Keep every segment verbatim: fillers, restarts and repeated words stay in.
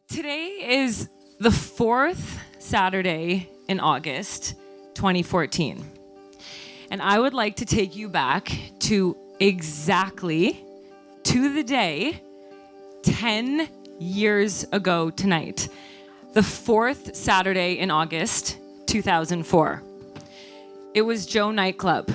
Today is the fourth Saturday in August, twenty fourteen. And I would like to take you back to exactly, to the day, ten years ago tonight. The fourth Saturday in August, two thousand four. It was Joe Nightclub.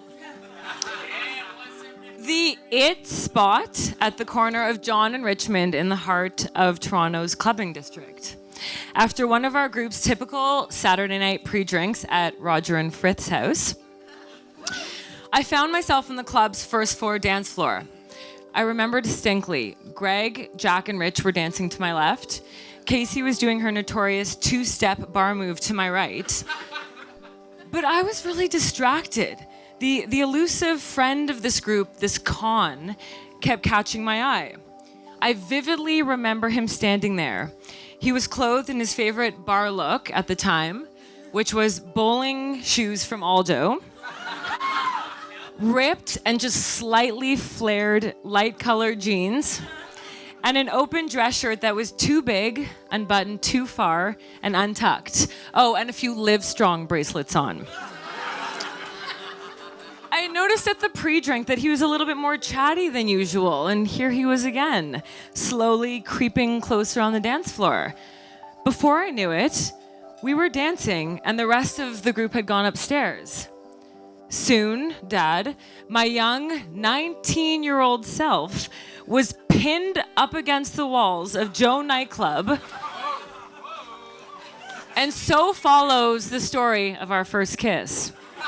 The It spot at the corner of John and Richmond in the heart of Toronto's clubbing district. After one of our group's typical Saturday night pre-drinks at Roger and Frith's house, I found myself on the club's first floor dance floor. I remember distinctly, Greg, Jack, and Rich were dancing to my left. Casey was doing her notorious two-step bar move to my right. But I was really distracted. The, the elusive friend of this group, this Con, kept catching my eye. I vividly remember him standing there. He was clothed in his favorite bar look at the time, which was bowling shoes from Aldo, ripped and just slightly flared light-colored jeans, and an open dress shirt that was too big, unbuttoned too far, and untucked. Oh, and a few Live Strong bracelets on. I noticed at the pre-drink that he was a little bit more chatty than usual, and here he was again, slowly creeping closer on the dance floor. Before I knew it, we were dancing, and the rest of the group had gone upstairs. Soon, Dad, my young nineteen-year-old self, was pinned up against the walls of Joe Nightclub. And so follows the story of our first kiss.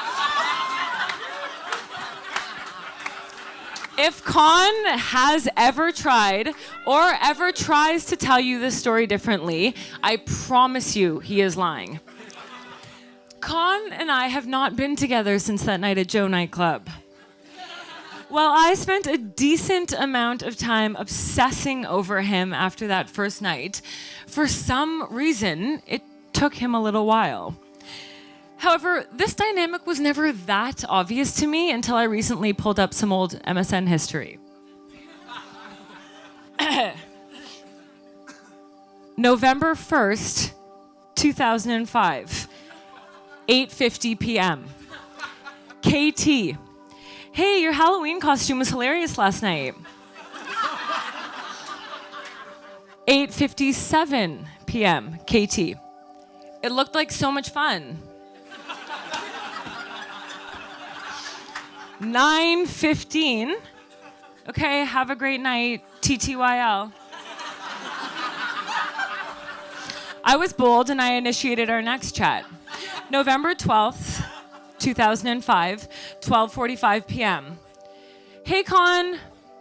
If Con has ever tried or ever tries to tell you this story differently, I promise you he is lying. Con and I have not been together since that night at Joe Nightclub. While I spent a decent amount of time obsessing over him after that first night, for some reason, it took him a little while. However, this dynamic was never that obvious to me until I recently pulled up some old M S N history. November first, two thousand five, eight fifty p.m. K T. Hey, your Halloween costume was hilarious last night. eight fifty-seven p.m. K T. It looked like so much fun. nine fifteen. Okay, have a great night. T T Y L. I was bold and I initiated our next chat. November twelfth, two thousand five, twelve forty-five p.m. Hey, Con.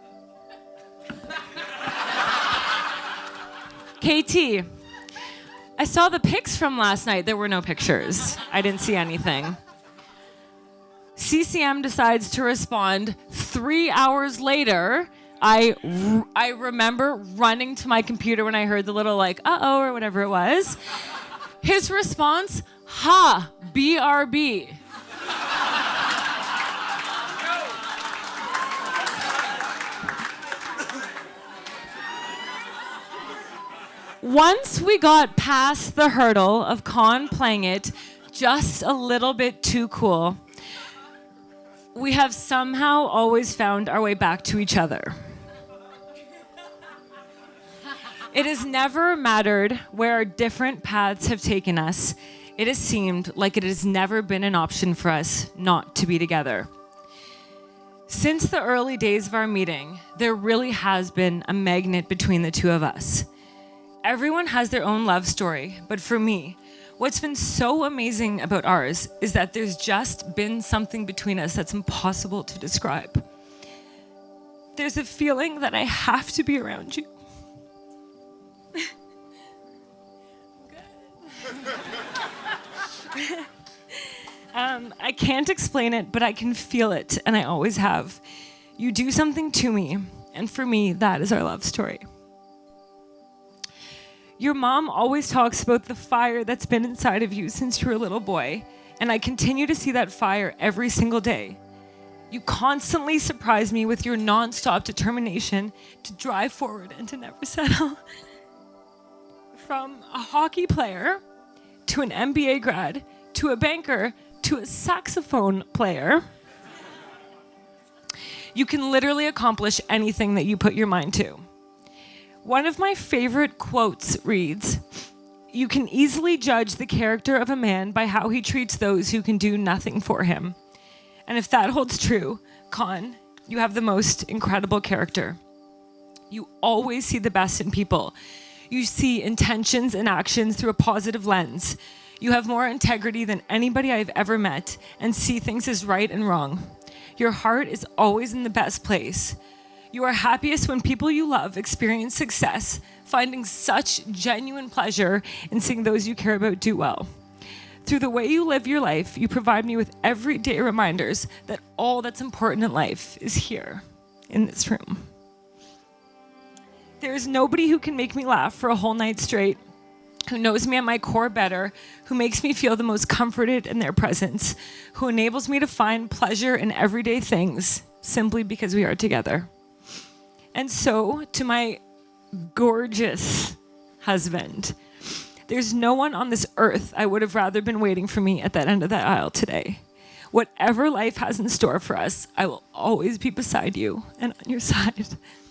K T. I saw the pics from last night. There were no pictures. I didn't see anything. C C M decides to respond three hours later. I, r- I remember running to my computer when I heard the little like, uh-oh, or whatever it was. His response, ha, B R B. Once we got past the hurdle of Con playing it just a little bit too cool, we have somehow always found our way back to each other. It has never mattered where our different paths have taken us. It has seemed like it has never been an option for us not to be together. Since the early days of our meeting, there really has been a magnet between the two of us. Everyone has their own love story, but for me, what's been so amazing about ours is that there's just been something between us that's impossible to describe. There's a feeling that I have to be around you. um, I can't explain it, but I can feel it, and I always have. You do something to me, and for me, that is our love story. Your mom always talks about the fire that's been inside of you since you were a little boy, and I continue to see that fire every single day. You constantly surprise me with your nonstop determination to drive forward and to never settle. from a hockey player to an M B A grad to a banker to a saxophone player, you can literally accomplish anything that you put your mind to. One of my favorite quotes reads, "You can easily judge the character of a man by how he treats those who can do nothing for him." And if that holds true, Con, you have the most incredible character. You always see the best in people. You see intentions and actions through a positive lens. You have more integrity than anybody I've ever met and see things as right and wrong. Your heart is always in the best place. You are happiest when people you love experience success, finding such genuine pleasure in seeing those you care about do well. Through the way you live your life, you provide me with everyday reminders that all that's important in life is here, in this room. There is nobody who can make me laugh for a whole night straight, who knows me at my core better, who makes me feel the most comforted in their presence, who enables me to find pleasure in everyday things simply because we are together. And so, to my gorgeous husband, there's no one on this earth I would have rather been waiting for me at that end of that aisle today. Whatever life has in store for us, I will always be beside you and on your side.